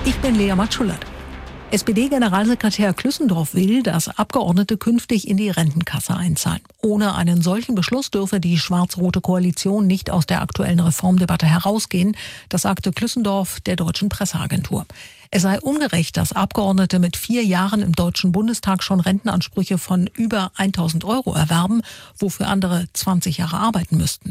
Ich bin Lea Matschulat. SPD-Generalsekretär Klüssendorf will, dass Abgeordnete künftig in die Rentenkasse einzahlen. Ohne einen solchen Beschluss dürfe die schwarz-rote Koalition nicht aus der aktuellen Reformdebatte herausgehen. Das sagte Klüssendorf der Deutschen Presseagentur. Es sei ungerecht, dass Abgeordnete mit 4 Jahren im Deutschen Bundestag schon Rentenansprüche von über 1.000 € erwerben, wofür andere 20 Jahre arbeiten müssten.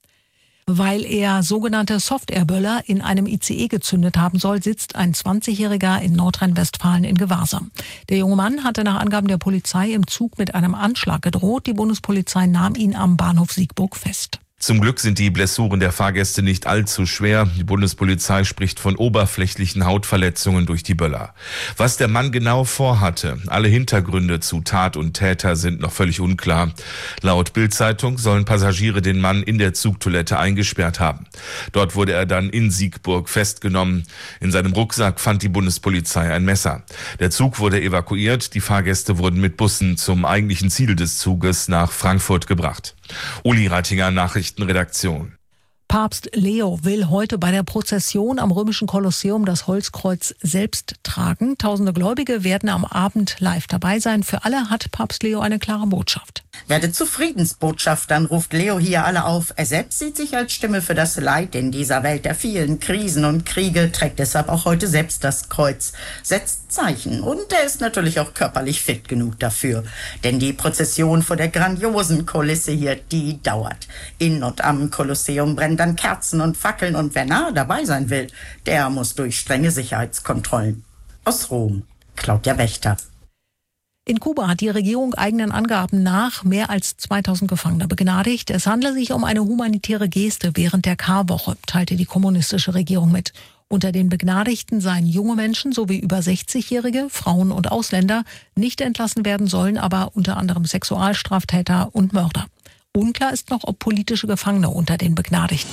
Weil er sogenannte Soft-Air-Böller in einem ICE gezündet haben soll, sitzt ein 20-Jähriger in Nordrhein-Westfalen in Gewahrsam. Der junge Mann hatte nach Angaben der Polizei im Zug mit einem Anschlag gedroht. Die Bundespolizei nahm ihn am Bahnhof Siegburg fest. Zum Glück sind die Blessuren der Fahrgäste nicht allzu schwer. Die Bundespolizei spricht von oberflächlichen Hautverletzungen durch die Böller. Was der Mann genau vorhatte, alle Hintergründe zu Tat und Täter sind noch völlig unklar. Laut Bild-Zeitung sollen Passagiere den Mann in der Zugtoilette eingesperrt haben. Dort wurde er dann in Siegburg festgenommen. In seinem Rucksack fand die Bundespolizei ein Messer. Der Zug wurde evakuiert. Die Fahrgäste wurden mit Bussen zum eigentlichen Ziel des Zuges nach Frankfurt gebracht. Uli Reitinger, Nachrichtenredaktion. Papst Leo will heute bei der Prozession am römischen Kolosseum das Holzkreuz selbst tragen. Tausende Gläubige werden am Abend live dabei sein. Für alle hat Papst Leo eine klare Botschaft. Werdet zu Friedensbotschaftern, ruft Leo hier alle auf. Er selbst sieht sich als Stimme für das Leid in dieser Welt der vielen Krisen und Kriege, trägt deshalb auch heute selbst das Kreuz, setzt Zeichen und er ist natürlich auch körperlich fit genug dafür. Denn die Prozession vor der grandiosen Kulisse hier, die dauert. In und am Kolosseum brennen dann Kerzen und Fackeln und wer nah dabei sein will, der muss durch strenge Sicherheitskontrollen. Aus Rom, Claudia Wächter. In Kuba hat die Regierung eigenen Angaben nach mehr als 2000 Gefangene begnadigt. Es handle sich um eine humanitäre Geste während der Karwoche, teilte die kommunistische Regierung mit. Unter den Begnadigten seien junge Menschen sowie über 60-Jährige, Frauen und Ausländer. Nicht entlassen werden sollen aber unter anderem Sexualstraftäter und Mörder. Unklar ist noch, ob politische Gefangene unter den Begnadigten